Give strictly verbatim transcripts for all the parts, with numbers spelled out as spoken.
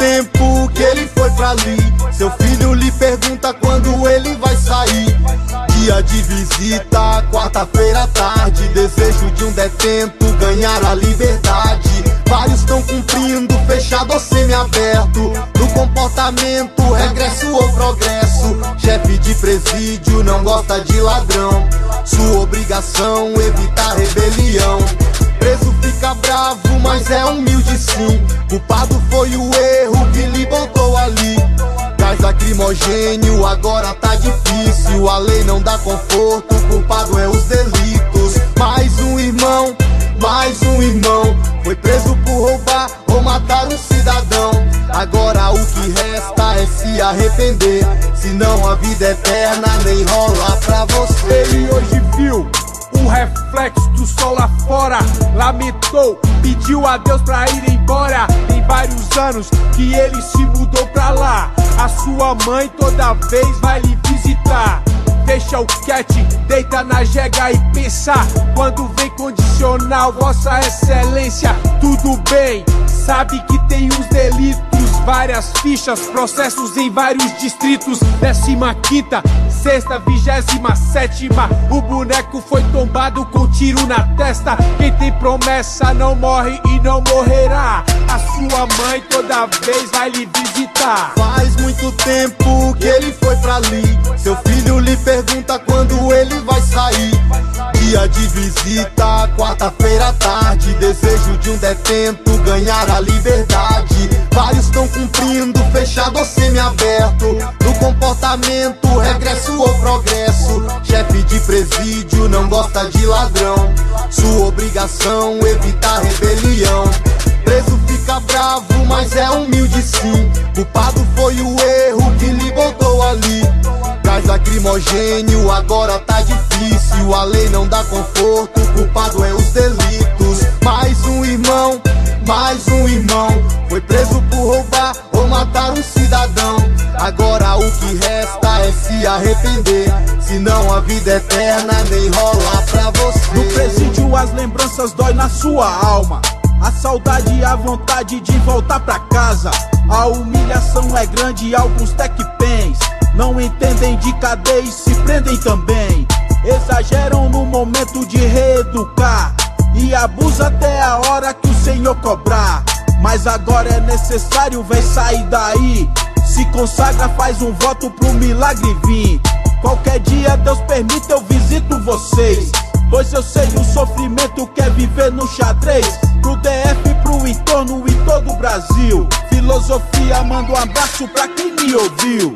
tempo que ele foi pra ali. Seu filho lhe pergunta quando ele vai sair. Dia de visita, quarta-feira à tarde. Desejo de um detento ganhar a liberdade. Vários estão cumprindo, fechado ou semi-aberto. No comportamento, regresso ou progresso. Chefe de presídio não gosta de ladrão. Sua obrigação, evitar rebelião. Preso fica bravo, mas é humilde sim. Culpado foi o erro que lhe botou ali. Gás lacrimogênio, agora tá difícil. A lei não dá conforto, o culpado é os delitos. Mais um irmão, mais um irmão foi preso por roubar ou matar um cidadão. Agora o que resta é se arrepender, senão a vida eterna nem rola pra você. Ele hoje viu o reflexo do sol lá fora, lamentou, pediu a Deus pra ir embora. Tem vários anos que ele se mudou pra lá. A sua mãe toda vez vai lhe visitar. Deixa o cat, deita na jega e pensa. Quando vem condicional, vossa excelência, tudo bem, sabe que tem uns delitos, várias fichas, processos em vários distritos. Décima quinta, sexta, vigésima sétima, o boneco foi tombado com tiro na testa. Quem tem promessa não morre e não morrerá. A sua mãe toda vez vai lhe visitar. Faz muito tempo que ele foi pra ali. Seu filho lhe pergunta quando ele vai sair. Dia de visita, quarta-feira à tarde. Desejo de um detento ganhar a liberdade. Vários estão cumprindo, fechado ou semi-aberto. No comportamento, regresso ou progresso. Chefe de presídio não gosta de ladrão. Sua obrigação, evitar rebelião. Preso fica bravo, mas é humilde sim. Culpado foi o erro que lhe botou ali. Gás lacrimogênio, agora tá difícil. A lei não dá conforto, o culpado é os delitos. Mais um irmão, mais um irmão foi preso por roubar ou matar um cidadão. Agora o que resta é se arrepender, senão a vida eterna nem rola pra você. No presídio as lembranças dói na sua alma. A saudade e a vontade de voltar pra casa. A humilhação é grande e alguns tec-pens não entendem de cadeia e se prendem também. Exageram no momento de reeducar e abusa até a hora que o Senhor cobrar. Mas agora é necessário, vem sair daí. Se consagra, faz um voto pro milagre vir. Qualquer dia Deus permite eu visito vocês, pois eu sei o sofrimento que é viver no xadrez. Pro D F, pro entorno e todo o Brasil. Filosofia, manda um abraço pra quem me ouviu.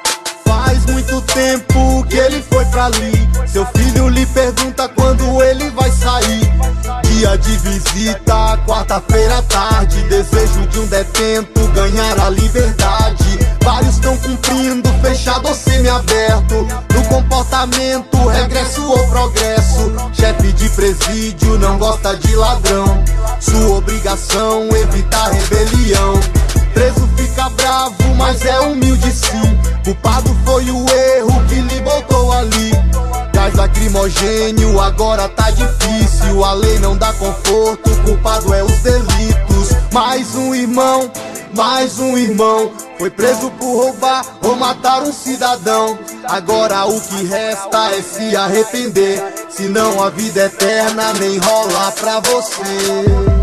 Faz muito tempo que ele foi pra ali. Seu filho lhe pergunta quando ele vai sair. Dia de visita, quarta-feira à tarde. Desejo de um detento ganhar a liberdade. Vários estão cumprindo, fechado ou semi-aberto. No comportamento, regresso ou progresso. Chefe de presídio não gosta de ladrão. Sua obrigação, evitar rebelião. Preso fica bravo, mas é humilde sim. Culpado foi o erro que lhe botou ali. Gás lacrimogênio, agora tá difícil. A lei não dá conforto, o culpado é os delitos. Mais um irmão, mais um irmão foi preso por roubar ou matar um cidadão. Agora o que resta é se arrepender, senão a vida eterna nem rola pra você.